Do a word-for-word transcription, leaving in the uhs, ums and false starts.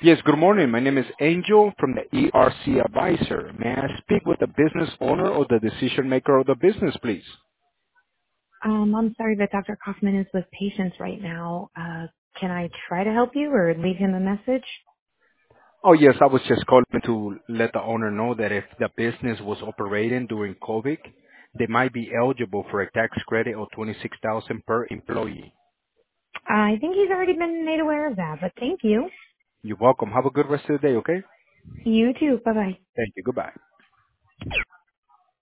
Yes, good morning. My name is Angel from the E R C Advisor. May I speak with the business owner or the decision maker of the business, please? Um, I'm sorry, but Doctor Kaufman is with patients right now. Uh, can I try to help you or leave him a message? Oh, yes, I was just calling to let the owner know that if the business was operating during COVID, they might be eligible for a tax credit of twenty-six thousand dollars per employee. I think he's already been made aware of that, but thank you. You're welcome. Have a good rest of the day, okay? You too. Bye-bye. Thank you. Goodbye.